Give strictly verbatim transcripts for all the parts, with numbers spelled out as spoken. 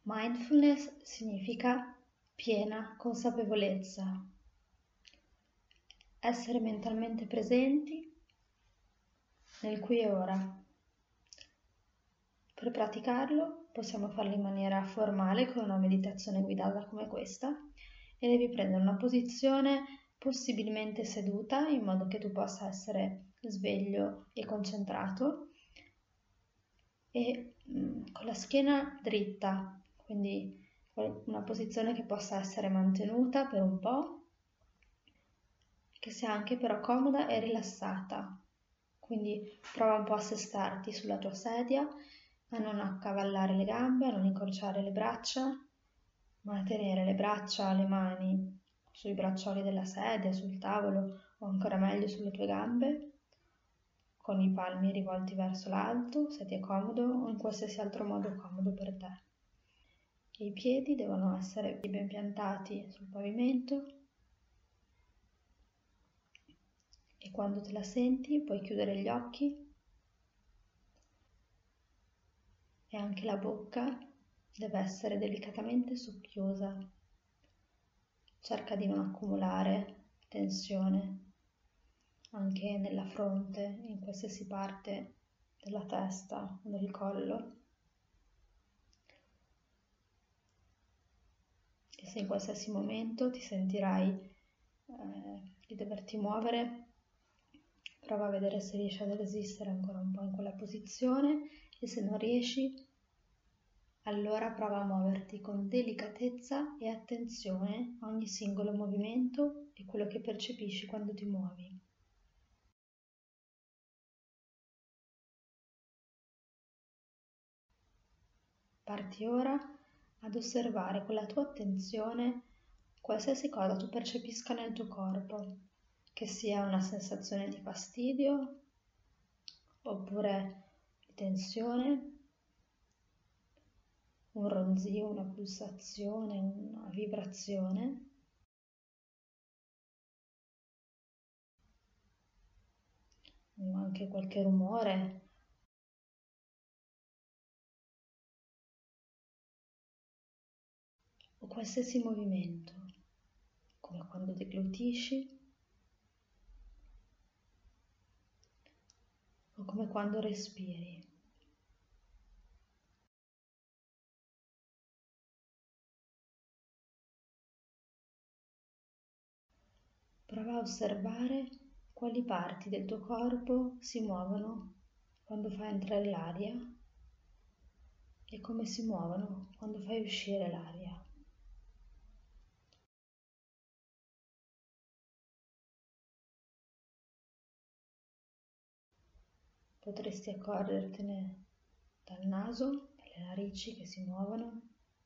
Mindfulness significa piena consapevolezza, essere mentalmente presenti nel qui e ora. Per praticarlo possiamo farlo in maniera formale con una meditazione guidata come questa e devi prendere una posizione possibilmente seduta in modo che tu possa essere sveglio e concentrato e mh, con la schiena dritta, quindi una posizione che possa essere mantenuta per un po', che sia anche però comoda e rilassata. Quindi prova un po' a assestarti sulla tua sedia, a non accavallare le gambe, a non incrociare le braccia, ma a tenere le braccia, le mani sui braccioli della sedia, sul tavolo o ancora meglio sulle tue gambe, con i palmi rivolti verso l'alto, se ti è comodo o in qualsiasi altro modo comodo per te. I piedi devono essere ben piantati sul pavimento e quando te la senti puoi chiudere gli occhi e anche la bocca deve essere delicatamente socchiusa. Cerca di non accumulare tensione anche nella fronte, in qualsiasi parte della testa o del collo. E se in qualsiasi momento ti sentirai eh, di doverti muovere, prova a vedere se riesci ad resistere ancora un po' in quella posizione e se non riesci, allora prova a muoverti con delicatezza e attenzione a ogni singolo movimento e quello che percepisci quando ti muovi. Parti ora ad osservare con la tua attenzione qualsiasi cosa tu percepisca nel tuo corpo, che sia una sensazione di fastidio oppure di tensione, un ronzio, una pulsazione, una vibrazione. O anche qualche rumore. O qualsiasi movimento, come quando deglutisci o come quando respiri. Prova a osservare quali parti del tuo corpo si muovono quando fai entrare l'aria e come si muovono quando fai uscire l'aria. Potresti accorgertene dal naso, dalle narici che si muovono,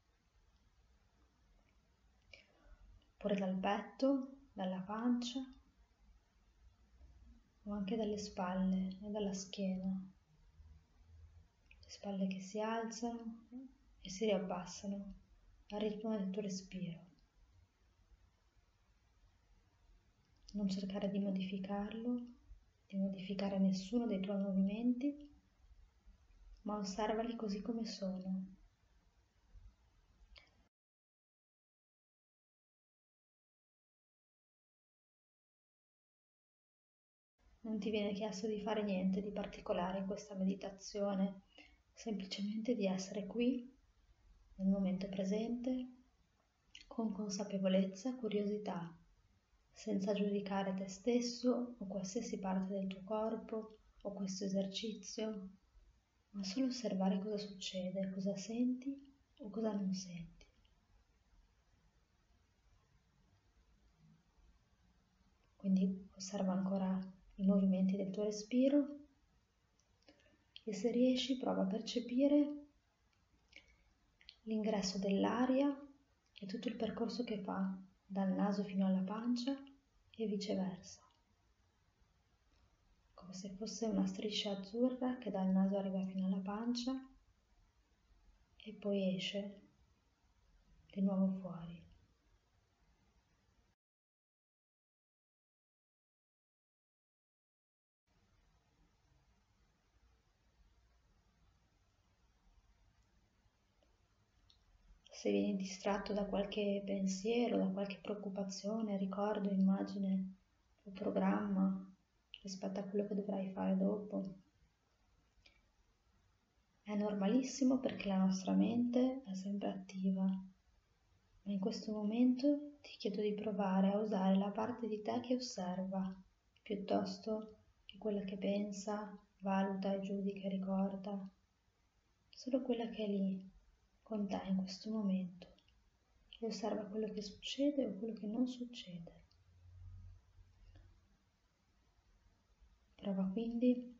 oppure dal petto, dalla pancia o anche dalle spalle e dalla schiena. Le spalle che si alzano e si riabbassano al ritmo del tuo respiro. Non cercare di modificarlo, di modificare nessuno dei tuoi movimenti, ma osservali così come sono. Non ti viene chiesto di fare niente di particolare in questa meditazione, semplicemente di essere qui, nel momento presente, con consapevolezza e curiosità, senza giudicare te stesso o qualsiasi parte del tuo corpo o questo esercizio, ma solo osservare cosa succede, cosa senti o cosa non senti. Quindi osserva ancora i movimenti del tuo respiro e se riesci prova a percepire l'ingresso dell'aria e tutto il percorso che fa dal naso fino alla pancia e viceversa, come se fosse una striscia azzurra che dal naso arriva fino alla pancia e poi esce di nuovo fuori. se vieni distratto da qualche pensiero, da qualche preoccupazione, ricordo, immagine o programma rispetto a quello che dovrai fare dopo. È normalissimo perché la nostra mente è sempre attiva, ma in questo momento ti chiedo di provare a usare la parte di te che osserva, piuttosto che quella che pensa, valuta e giudica e ricorda, solo quella che è lì, con te in questo momento, e osserva quello che succede o quello che non succede. Prova quindi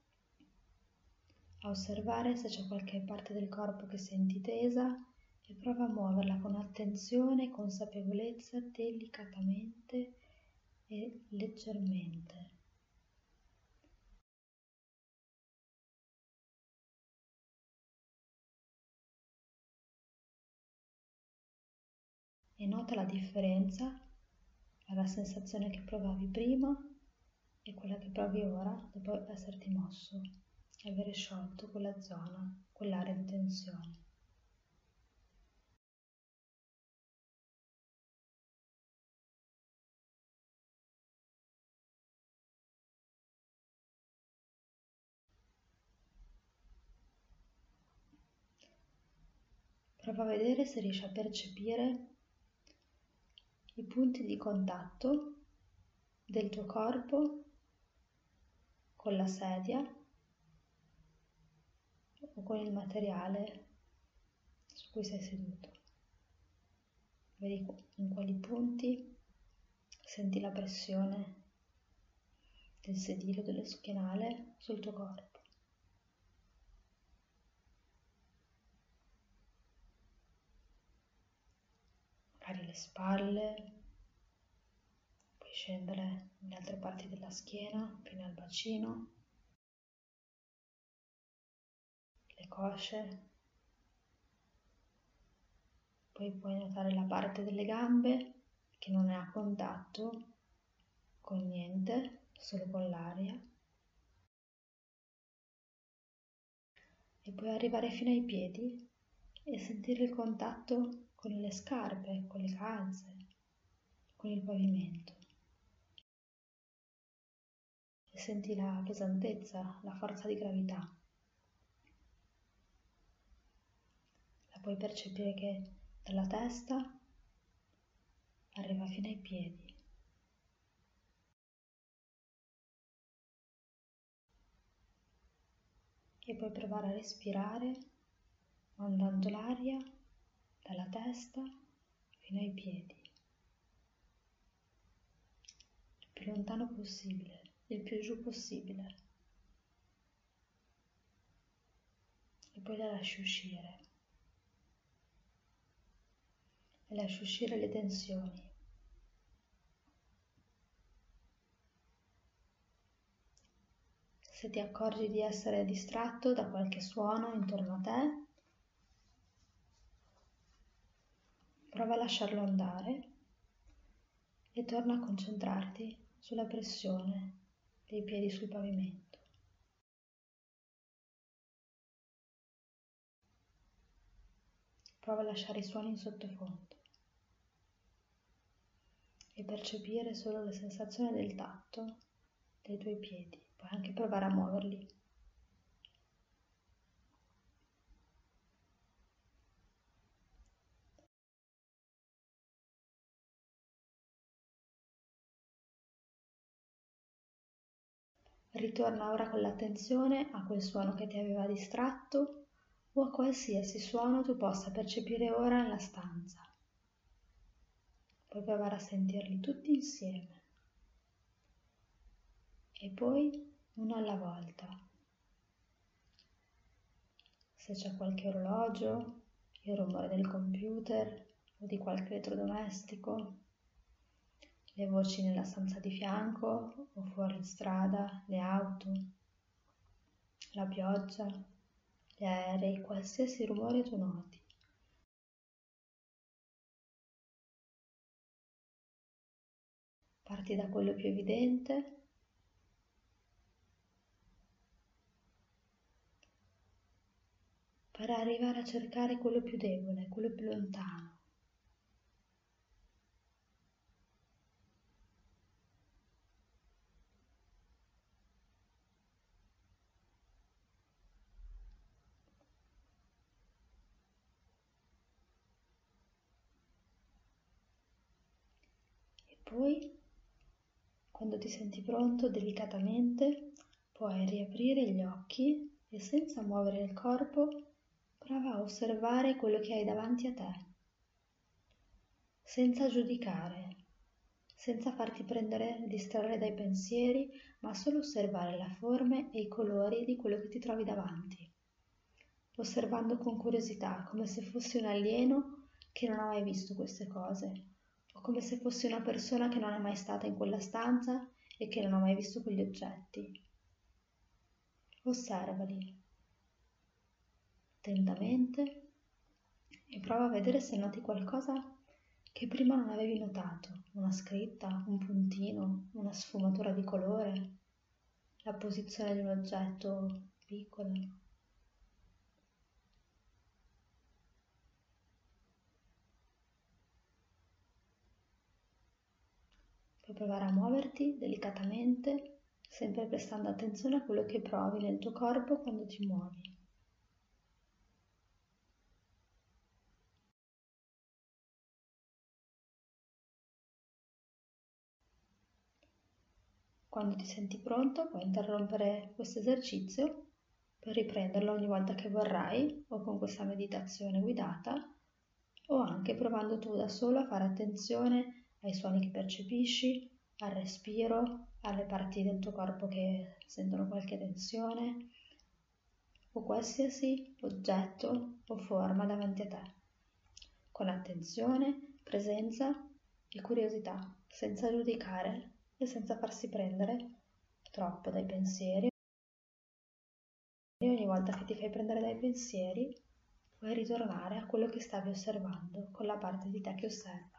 a osservare se c'è qualche parte del corpo che senti tesa e prova a muoverla con attenzione e consapevolezza, delicatamente e leggermente. E nota la differenza tra la sensazione che provavi prima e quella che provi ora dopo esserti mosso e avere sciolto quella zona, quell'area di tensione. Prova a vedere se riesci a percepire i punti di contatto del tuo corpo con la sedia o con il materiale su cui sei seduto. Vedi in quali punti senti la pressione del sedile o dello schienale sul tuo corpo. Magari le spalle, puoi scendere nelle altre parti della schiena fino al bacino, le cosce, poi puoi notare la parte delle gambe che non è a contatto con niente, solo con l'aria, e puoi arrivare fino ai piedi e sentire il contatto con le scarpe, con le calze, con il pavimento. E senti la pesantezza, la forza di gravità. La puoi percepire che dalla testa arriva fino ai piedi. E puoi provare a respirare mandando l'aria dalla testa fino ai piedi, il più lontano possibile, il più giù possibile. E poi la lasci uscire. E lasci uscire le tensioni. Se ti accorgi di essere distratto da qualche suono intorno a te, prova a lasciarlo andare e torna a concentrarti sulla pressione dei piedi sul pavimento. Prova a lasciare i suoni in sottofondo e percepire solo la sensazione del tatto dei tuoi piedi. Puoi anche provare a muoverli. Ritorna ora con l'attenzione a quel suono che ti aveva distratto o a qualsiasi suono tu possa percepire ora nella stanza. Puoi provare a sentirli tutti insieme. E poi uno alla volta. Se c'è qualche orologio, il rumore del computer o di qualche elettrodomestico, le voci nella stanza di fianco o fuori in strada, le auto, la pioggia, gli aerei, qualsiasi rumore tu noti. Parti da quello più evidente per arrivare a cercare quello più debole, quello più lontano. E poi, quando ti senti pronto, delicatamente puoi riaprire gli occhi e senza muovere il corpo prova a osservare quello che hai davanti a te, senza giudicare, senza farti prendere e distrarre dai pensieri, ma solo osservare le forme e i colori di quello che ti trovi davanti, osservando con curiosità, come se fossi un alieno che non ha mai visto queste cose, o come se fossi una persona che non è mai stata in quella stanza e che non ha mai visto quegli oggetti. Osservali attentamente e prova a vedere se noti qualcosa che prima non avevi notato, una scritta, un puntino, una sfumatura di colore, la posizione di un oggetto piccolo. Puoi provare a muoverti delicatamente, sempre prestando attenzione a quello che provi nel tuo corpo quando ti muovi. Quando ti senti pronto, puoi interrompere questo esercizio per riprenderlo ogni volta che vorrai, o con questa meditazione guidata, o anche provando tu da solo a fare attenzione ai suoni che percepisci, al respiro, alle parti del tuo corpo che sentono qualche tensione, o qualsiasi oggetto o forma davanti a te, con attenzione, presenza e curiosità, senza giudicare e senza farsi prendere troppo dai pensieri. E ogni volta che ti fai prendere dai pensieri, puoi ritornare a quello che stavi osservando, con la parte di te che osservi.